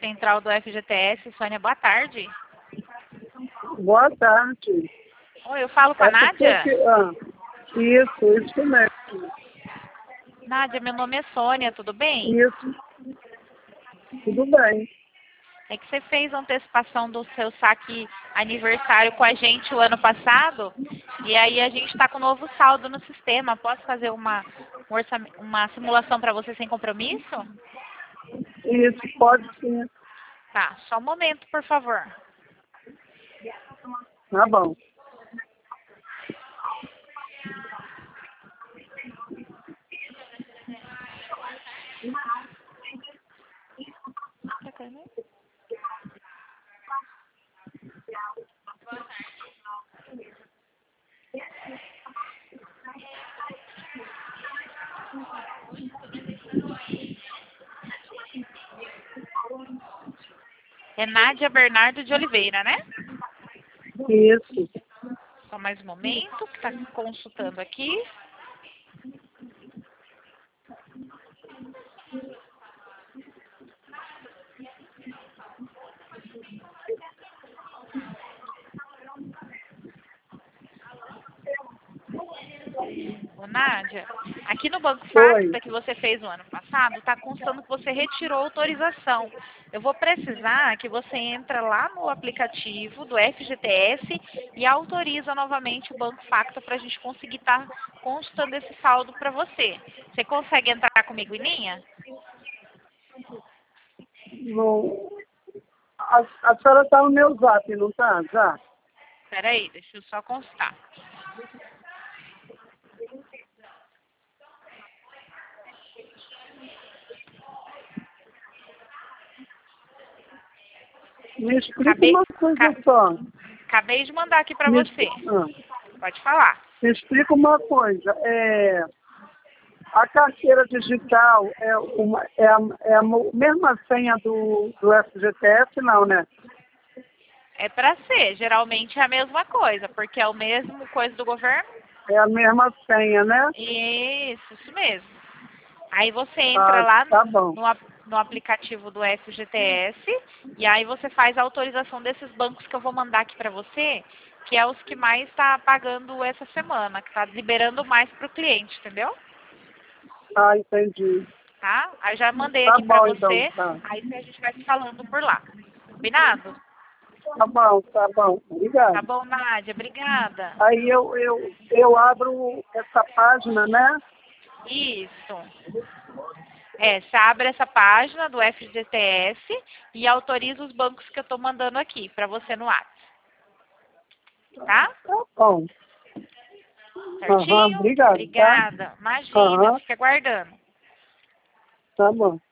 central do FGTS. Sônia, boa tarde. Boa tarde. Oi, eu falo com a Nádia? Isso mesmo. Nádia, meu nome é Sônia, tudo bem? Isso, tudo bem. É que você fez a antecipação do seu saque aniversário com a gente o ano passado, e aí a gente está com um novo saldo no sistema. Posso fazer uma simulação para você sem compromisso? Isso, pode sim. Tá, só um momento, por favor. Tá bom. É Nádia Bernardo de Oliveira, né? Isso. Só mais um momento, que está consultando aqui. Ô, Nádia, aqui no Banco Facta que você fez no ano passado, está constando que você retirou a autorização. Eu vou precisar que você entre lá no aplicativo do FGTS e autoriza novamente o Banco Facta para a gente conseguir estar constando esse saldo para você. Você consegue entrar comigo em linha? No, a senhora está no meu zap, não está? Já? Espera aí, deixa eu só constar. Me explica uma coisa só. Acabei de mandar aqui para você. Pode falar. Me explica uma coisa. A carteira digital é a mesma senha do FGTS, não, né? É para ser, geralmente é a mesma coisa, porque é o mesmo coisa do governo. É a mesma senha, né? Isso mesmo. Aí você entra lá no aplicativo do FGTS e aí você faz a autorização desses bancos que eu vou mandar aqui para você, que é os que mais está pagando essa semana, que está liberando mais para o cliente, entendeu? Ah, entendi. Tá? Aí já mandei aqui para você, então, aí a gente vai se falando por lá. Combinado? Tá bom. Obrigado. Tá bom, Nádia, obrigada. Aí eu abro essa página, né? Isso. Você abre essa página do FGTS e autoriza os bancos que eu estou mandando aqui para você no WhatsApp. Tá? Tá bom. Certinho? Obrigado. Obrigada. Tá? Imagina, fica aguardando. Tá bom.